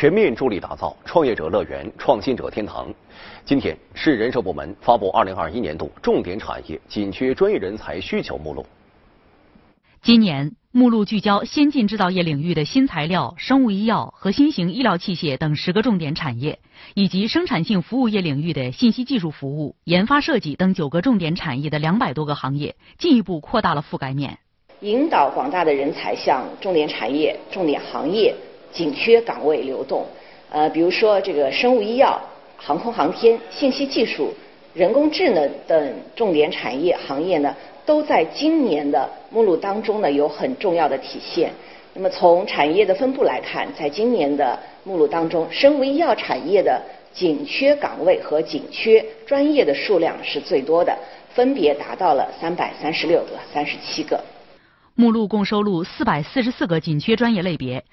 全面助力打造创业者乐园、创新者天堂。今天，市人社部门发布2021年度重点产业紧缺专业人才需求目录。 今年目录聚焦先进制造业领域的新材料、生物医药和新型医疗器械等10个重点产业，以及生产性服务业领域的信息技术服务、研发设计等9个重点产业的200多个行业，进一步扩大了覆盖面， 引导广大的人才向重点产业、重点行业紧缺岗位流动。比如说这个生物医药、航空航天、信息技术、人工智能等重点产业行业呢，都在今年的目录当中呢有很重要的体现。那么从产业的分布来看，在今年的目录当中，生物医药产业的紧缺岗位和紧缺专业的数量是最多的，分别达到了336个、37个。 目录共收录444个紧缺专业类别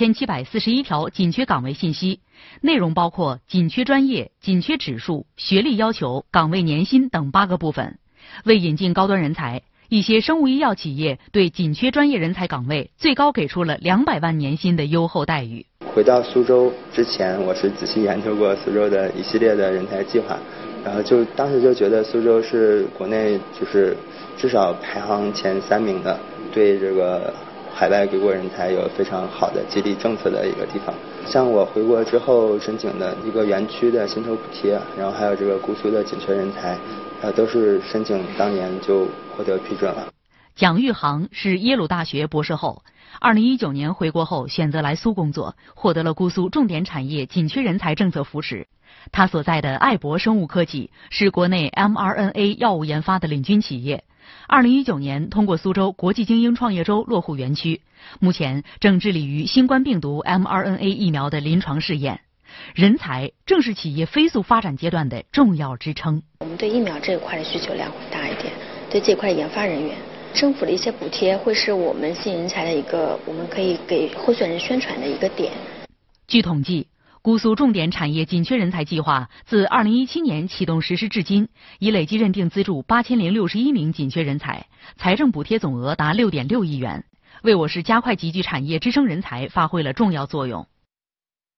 ，1741条紧缺岗位信息，内容包括紧缺专业、紧缺指数、学历要求、岗位年薪等8个部分。为引进高端人才，一些生物医药企业对紧缺专业人才岗位最高给出了200万年薪的优厚待遇。 回到苏州之前，我是仔细研究过苏州的一系列的人才计划，然后当时就觉得苏州是国内就是至少排行前3名的，对这个海外归国人才有非常好的激励政策的一个地方。像我回国之后申请的一个园区的薪酬补贴，然后还有这个姑苏的紧缺人才，都是申请当年就获得批准了。 蒋玉航是耶鲁大学博士后，2019年回国后选择来苏工作，获得了姑苏重点产业紧缺人才政策扶持。他所在的爱博生物科技是国内 mRNA 药物研发的领军企业。2019年通过苏州国际精英创业周落户园区，目前正致力于新冠病毒 mRNA 疫苗的临床试验。人才正是企业飞速发展阶段的重要支撑。 我们对疫苗这一块的需求量会大一点，对这块研发人员，政府的一些补贴会是我们吸引人才的一个我们可以给候选人宣传的一个点。 据统计，姑苏重点产业紧缺人才计划自2017年启动实施至今，已累计认定资助8061名紧缺人才，财政补贴总额达6.6亿元，为我市加快集聚产业支撑人才发挥了重要作用。